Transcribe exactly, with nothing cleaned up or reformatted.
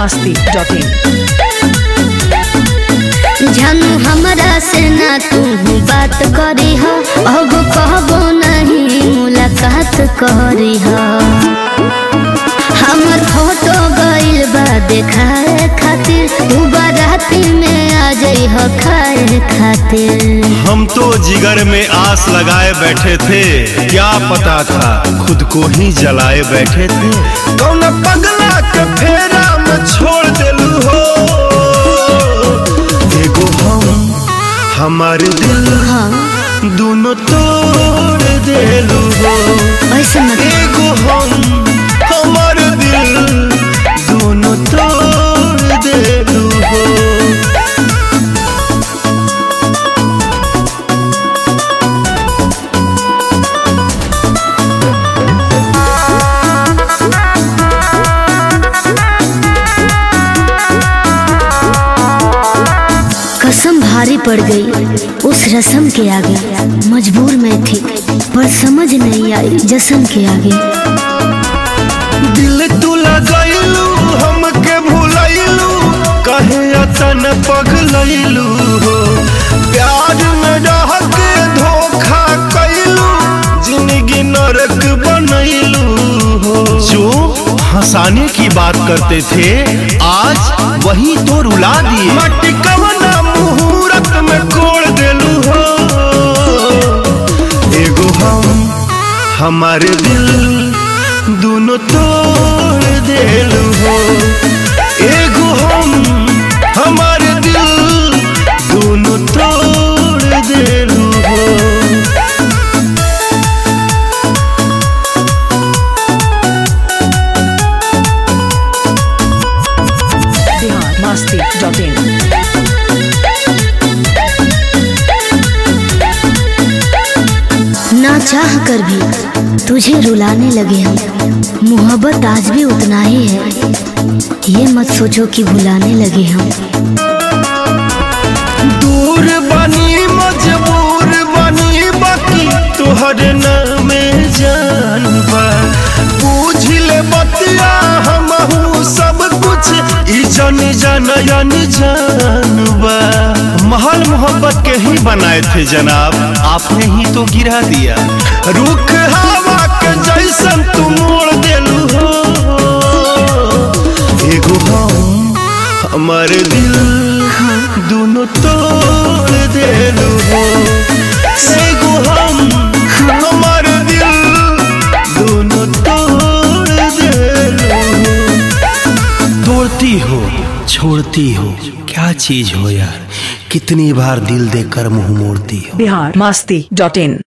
मस्ती dot इन। जानू हमरा से ना तू बात करी हो, अब कहबो नहीं मुलाकात करी हो। हमर फोटो गइल बा देखाए खातिर, तू बाराती में आ जाई हो खाए खातिर। हम तो जिगर में आस लगाए बैठे थे, क्या पता था खुद को ही जलाए बैठे थे। कौन पगला के फेरा में छोड़ देलू हो, देखो हम हमारे दिल हाँ दोनों तोड़ देलू हो। ऐसे मत देखो हम हमारे दिल दोनों तोड़ देलू हो। कसम भारी पड़ गई उस रस्म के आगे, मजबूर मैं थी पर समझ नहीं आई जश्न के आगे। दिल तू लगैलू हमके भुलैलू, कहे अतन पगलैलू हो। प्यार में रह के धोखा कैलू, जिंदगी नरक बनैलू हो। जो हंसाने की बात करते थे आज वही तो रुला दिए। मट्टी कवना मुहूर्त में कोड़ देलू हो। एगो हम हमारे दिल दोनों तोड़ देलू हो। एगो हम हमारे दिल दोनों तोड़ देलू हो। Bihar Masti dot in. ना चाह कर भी तुझे रुलाने लगे हम, मोहब्बत आज भी उतना ही है, ये मत सोचो कि भुलाने लगे हम। दूर बनी मजबूर बनी, बाकी तुहरे नाम जानबा। पूछ ले बतिया हमहू सब कुछ, ई जानी जानयन जानबा। महल मोहब्बत के ही बनाए थे जनाब, आपने ही तो गिरा दिया। रुख हवा के जैसन तू मोड़ देलू हो। एगो हम हमारे दिल दोनों तोड़ देलू हो। एगो हम हमारे दिल दोनों तोड़ देलू हो। तोड़ती हो छोड़ती हो, क्या चीज हो यार, कितनी बार दिल देकर मुंह मोड़ती हो। बिहार मस्ती डॉट इन।